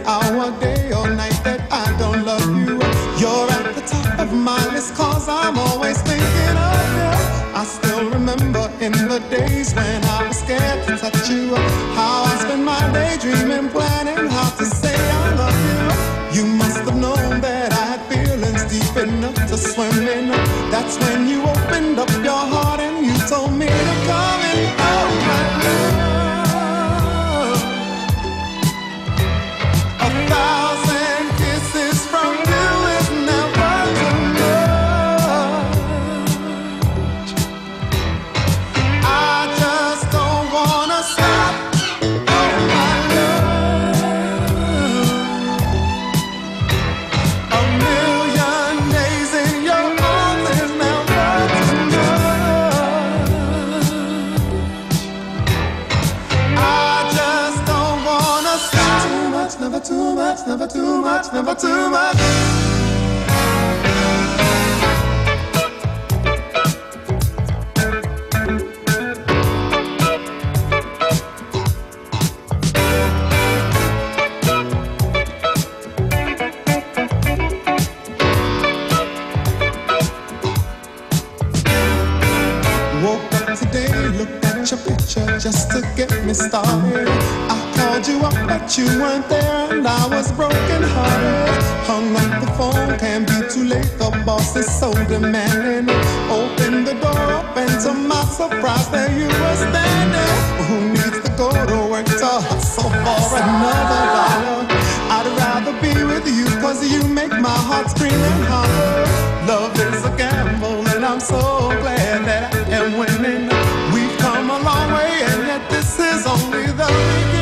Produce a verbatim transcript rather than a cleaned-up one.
hour, day or night that I don't love you. You're at the top of my list, cause I'm always thinking of you. I still remember in the days when I was scared to touch you, how I spent my day dreaming, planning how to say I love you. You must have known that I had feelings deep enough to swim in. That's when you opened up your heart and you told me to come in. Oh my love, a thousand kisses from you is never too much. I just don't wanna stop. Oh my love, a million days in your arms is never too much. I just don't wanna stop. Too much, never too much, never too much, never too much. Woke up today, looked at your picture just to get me started. I called you up, but you weren't there, and I was broken hearted. Hung up the phone, can't be too late. The boss is so demanding. Opened the door up, and to my surprise, there you were standing. Who needs to go to work to hustle for another dollar? I'd rather be with you, cause you make my heart scream and holler. Love is a gamble, and I'm so glad that I am winning. We've come a long way, and yet this is only the beginning.